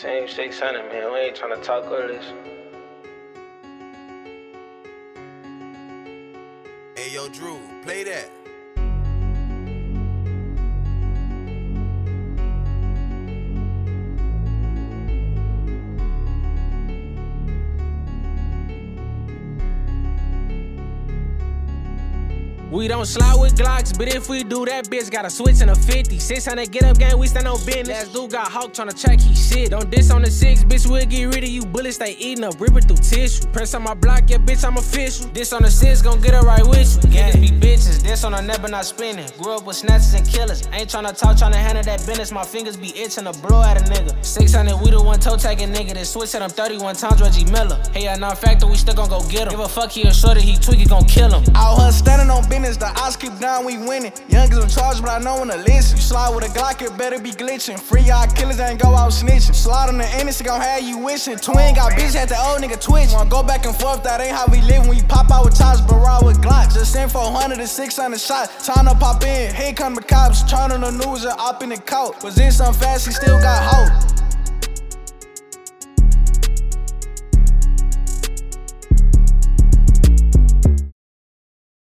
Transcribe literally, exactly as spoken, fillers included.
Same six hundred, man. We ain't tryna talk all this. Hey, yo, Drew, play that. We don't slide with Glocks, but if we do, that bitch gotta switch in a fifty. six hundred get up gang, we stand on business. Last dude got Hawk tryna check his shit. Don't diss on the six, bitch, we'll get rid of you bullets. They eating up, ripping through tissue. Press on my block, yeah, bitch, I'm official. This on the six, gon' get it right with you. Niggas be bitches, this on the net, but not spinning. Grew up with snatchers and killers. Ain't tryna talk, tryna handle that business. My fingers be itching to blow at a nigga. six hundred, we the one toe tagging nigga. That switch at him thirty-one times, Reggie Miller. Hey, yeah, non-factor, we still gon' go get him. Give a fuck, he a shorty, he tweak, he gon' kill him. Out here standing on business, the odds keep down, we winning. Youngers in charge, but I know when to listen. You slide with a Glock, it better be glitching. Free eye killers ain't go out snitching. Slide on the innocent, gon' have you wishing. Twin got bitch, had the old nigga twitch. Wanna go back and forth, that ain't how we live. When you pop out with chops, but raw with Glocks. Just send four hundred to six hundred shots. Time to pop in, here come the cops. Turn on the news and up in the coat. Was in some fast, he still got hope.